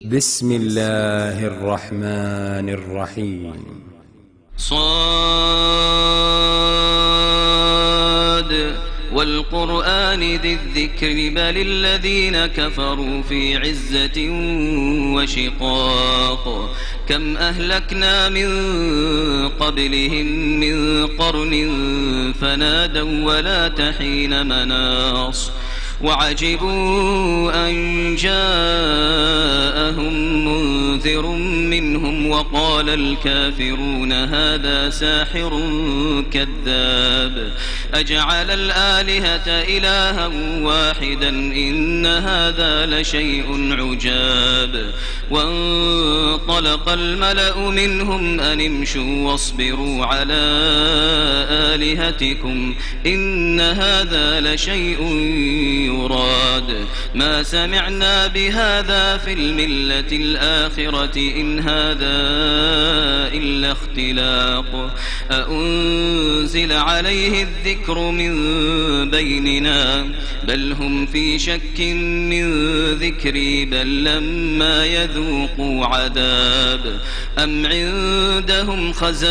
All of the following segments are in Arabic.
بسم الله الرحمن الرحيم. صاد والقرآن ذي الذكر بل الذين كفروا في عزة وشقاق كم أهلكنا من قبلهم من قرن فنادوا ولا تحين مناص وعجبوا أن جاءهم منذر منهم وقال الكافرون هذا ساحر كذاب أجعل الآلهة إلها واحدا إن هذا لشيء عجاب وانطلق الملأ منهم أن امشوا واصبروا على آلهتكم إن هذا لشيء يراد ما سمعنا بهذا في الملة الآخرة إن هذا إلا اختلاق أأنزل عليه الذكر من بيننا بل هم في شك من ذكري بل لما يذوقوا عذاب أم عندهم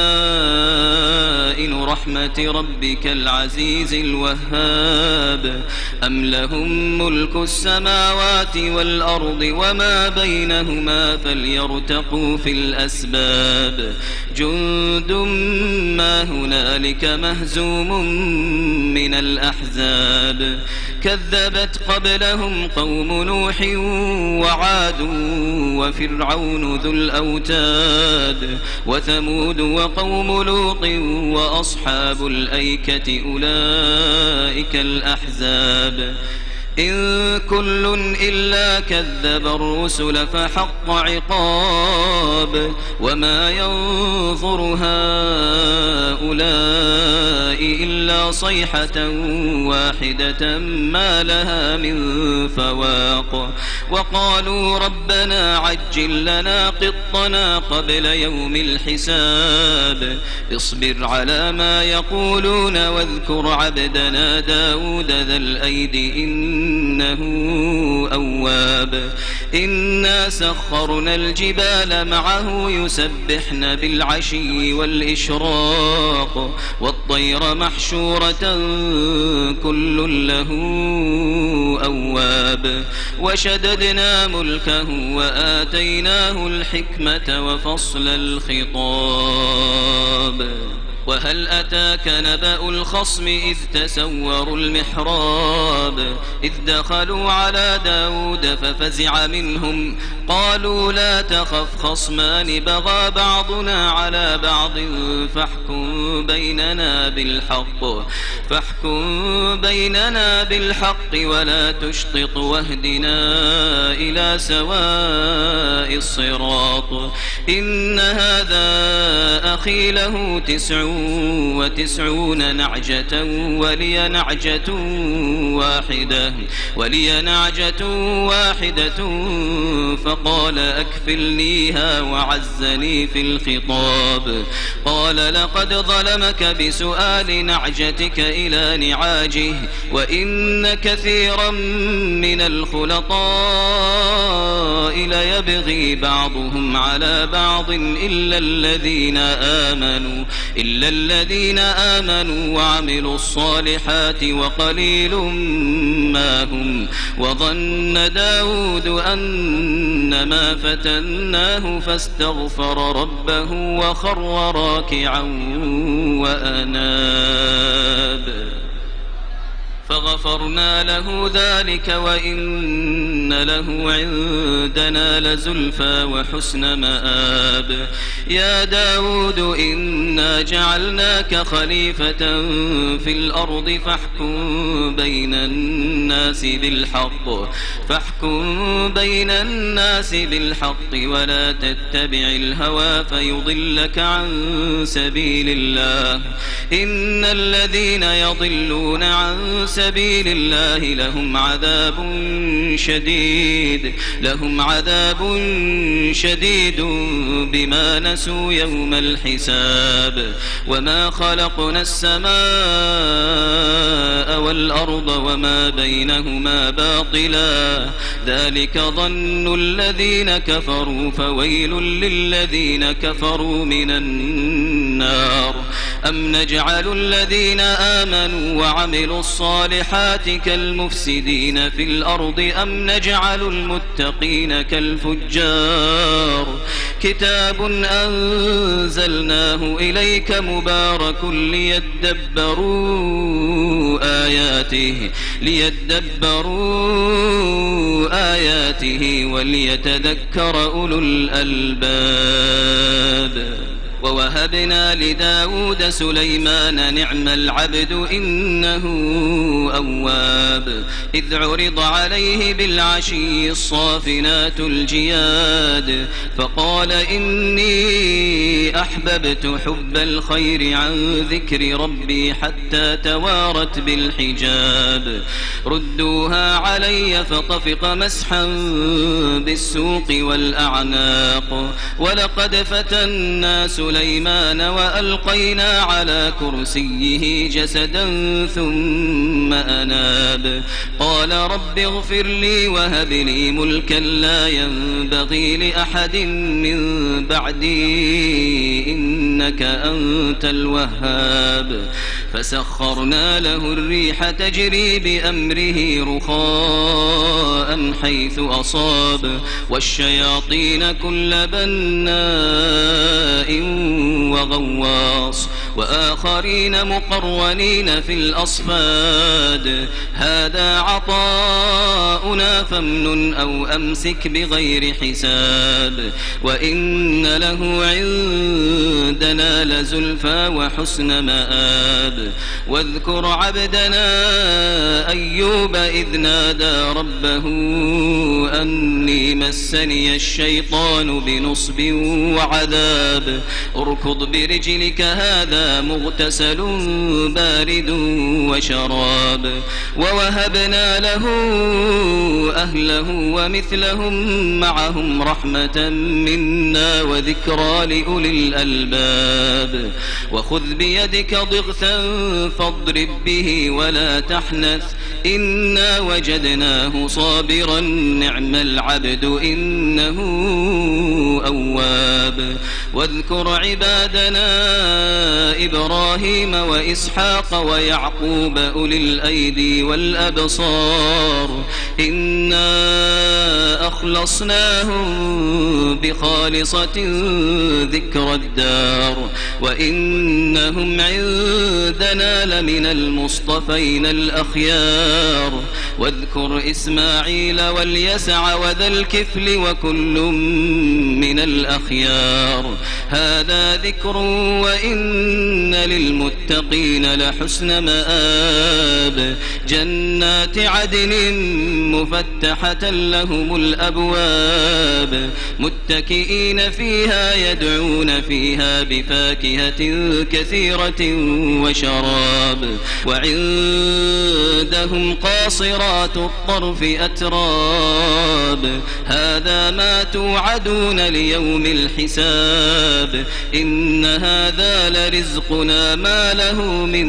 خزائن رحمة ربك العزيز الوهاب أم لهم ملك السماوات والأرض وما بينهما فليرتقوا في الأسباب جند ما هنالك مهزوم من الأحزاب كذبت قبلهم قوم نوح وعاد وفرعون ذو الأوتاد وثمود وقوم لوط وأصحاب الأيكة أولئك الأحزاب إن كل إلا كذب الرسل فحق عقاب وما ينظر هؤلاء إلا صيحة واحدة ما لها من فواق وقالوا ربنا عجل لنا قطنا قبل يوم الحساب اصبر على ما يقولون واذكر عبدنا داود ذا الأيد إنه أواب إنا سخرنا الجبال معه يسبحن بالعشي والإشراق والطير محشورة كل له أواب وشددنا ملكه وآتيناه الحكمة وفصل الخطاب وهل أتاك نبأ الخصم إذ تسوروا المحراب إذ دخلوا على داود ففزع منهم قالوا لا تخف خصمان بغى بعضنا على بعض فاحكم بيننا بالحق ولا تشطط واهدنا إلى سواء الصراط إن هذا أخي له 99 نعجة ولي نعجة واحدة فقال أكفلنيها وعزني في الخطاب قال لقد ظلمك بسؤال نعجتك إلى نعاجه وإن كثيرا من الخلطاء ليبغي بعضهم على بعض إلا الذين آمنوا وعملوا الصالحات وقليل ما هم وظن داود أنما فتناه فاستغفر ربه وخر راكعا وأناب فغفرنا له ذلك وإن له عندنا لزلفى وحسن مآب يا داود إنا جعلناك خليفة في الأرض فاحكم بين الناس بالحق ولا تتبع الهوى فيضلك عن سبيل الله إن الذين يضلون عن سبيل سبيل الله لهم عذاب شديد بما نسوا يوم الحساب. وما خلقنا السماء والأرض وما بينهما باطلا ذلك ظن الذين كفروا فويل للذين كفروا من النار. أم نجعل الذين آمنوا وعملوا الصالحات كالمفسدين في الأرض أم نجعل المتقين كالفجار. كتاب أنزلناه إليك مبارك ليدبروا آياته وليتذكر أولو الألباب. ووهبنا لداود سليمان نعم العبد إنه أواب. إذ عرض عليه بالعشي الصافنات الجياد فقال إني أحببت حب الخير عن ذكر ربي حتى توارت بالحجاب. ردوها علي فطفق مسحا بالسوق والأعناق. ولقد فتنا سليمان وألقينا على كرسيه جسدا ثم أناب. قال رب اغفر لي وهب لي ملكا لا ينبغي لأحد من بعدي إنك أنت الوهاب. فسخرنا له الريح تجري بأمره رخاء حيث أصاب والشياطين كل بناء وغواص وآخرين مقرنين في الأصفاد. هذا عطاؤنا فامنن أو أمسك بغير حساب. وإن له عندنا لزلفى وحسن مآب. واذكر عبدنا أيوب إذ نادى ربه أني مسني الشيطان بنصب وعذاب. اركض برجلك هذا مغتسل بارد وشراب. ووهبنا له أهله ومثلهم معهم رحمة منا وذكرى لأولي الألباب. وخذ بيدك ضغثا فاضرب به ولا تحنث إنا وجدناه صابرا نعم العبد إنه أواب. واذكر عبادنا إبراهيم وإسحاق ويعقوب أولي الأيدي والأبصار إنا أخلصناهم بخالصة ذكر الدار وإنهم عندنا لمن المصطفين الأخيار. واذكر إسماعيل واليسع وذا الكفل وكل من الأخيار. هذا ذكر وإن للمتقين لحسن مآب. جنات عدن مفتحة لهم الأبواب متكئين فيها يدعون فيها بفاكهة كثيرة وشراب. وعندهم قاصرات الطرف أتراب. هذا ما توعدون ليوم الحساب. إن هذا لرزقنا ما له من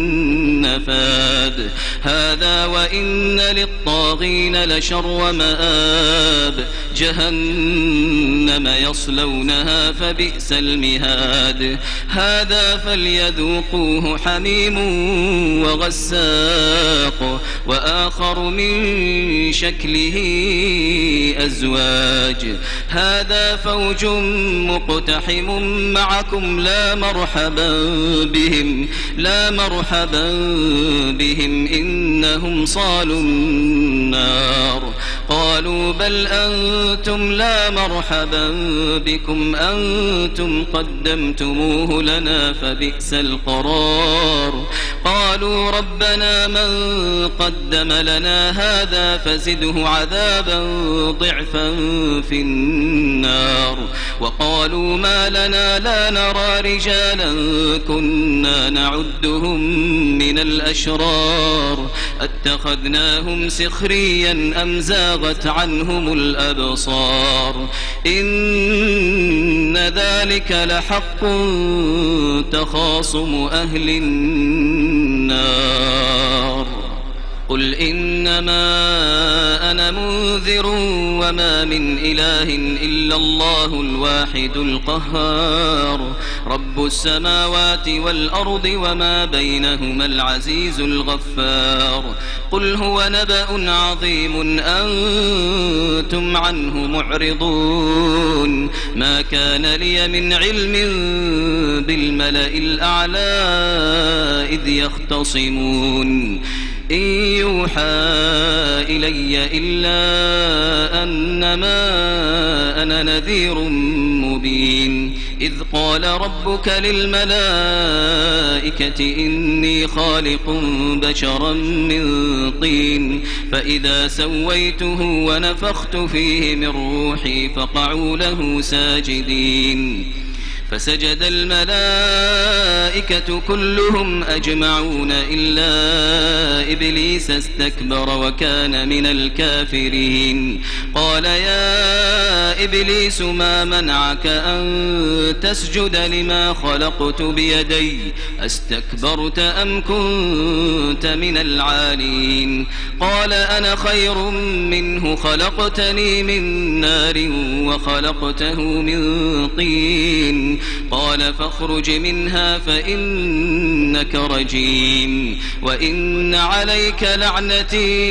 نفاد. هذا وإن للطاغين لشر مآب. جهنم يصلونها فبئس المهاد. هذا فليذوقوه حميم وغساق وآخر من شكله أزواج. هذا فوج مقتحم معكم لا مرحبا بهم إنهم صالوا النار. قالوا بل أنتم لا مرحبا بكم أنتم قدمتموه لنا فبئس القرار. قالوا ربنا من قدم لنا هذا فزده عذابا ضعفا في النار. وقالوا ما لنا لا نرى رجالا كنا نعدهم من الأشرار اتخذناهم سخريا أم زاغت عنهم الأبصار إن ذلك لحق تخاصم أهل النار. قل إنما أنا منذر وما من إله إلا الله الواحد القهار رب السماوات والأرض وما بينهما العزيز الغفار. قل هو نبأ عظيم أنتم عنه معرضون ما كان لي من علم بالملأ الأعلى إذ يختصمون إن يوحى إلي إلا أنما أنا نذير مبين. إذ قال ربك للملائكة إني خالق بشرا من طين فإذا سويته ونفخت فيه من روحي فقعوا له ساجدين. فسجد الملائكة كلهم أجمعون إلا إبليس استكبر وكان من الكافرين. قال يا إبليس ما منعك أن تسجد لما خلقت بيدي أستكبرت أم كنت من العالين. قال أنا خير منه خلقتني من نار وخلقته من طين. قال فاخرج منها فإنك رجيم وإن عليك لعنتي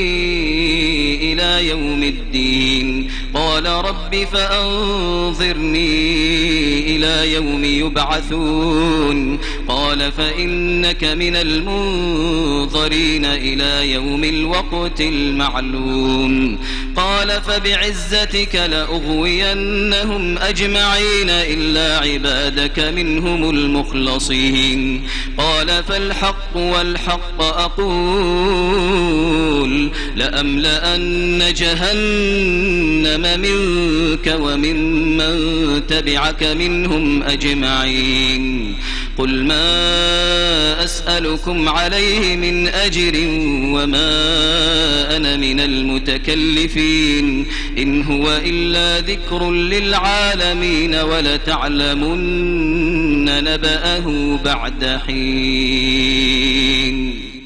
إلى يوم الدين. قال رب فأنظرني إلى يوم يبعثون. قال فإنك من المنظرين إلى يوم الوقت المعلوم. قال فبعزتك لأغوينهم أجمعين إلا عبادك منهم المخلصين. قال فالحق والحق أقول لأملأن جهنم منك وممن تبعك منهم أجمعين. قل ما أسألكم عليه من أجر وما أنا من المتكلفين إن هو إلا ذكر للعالمين ولتعلمن نبأه بعد حين.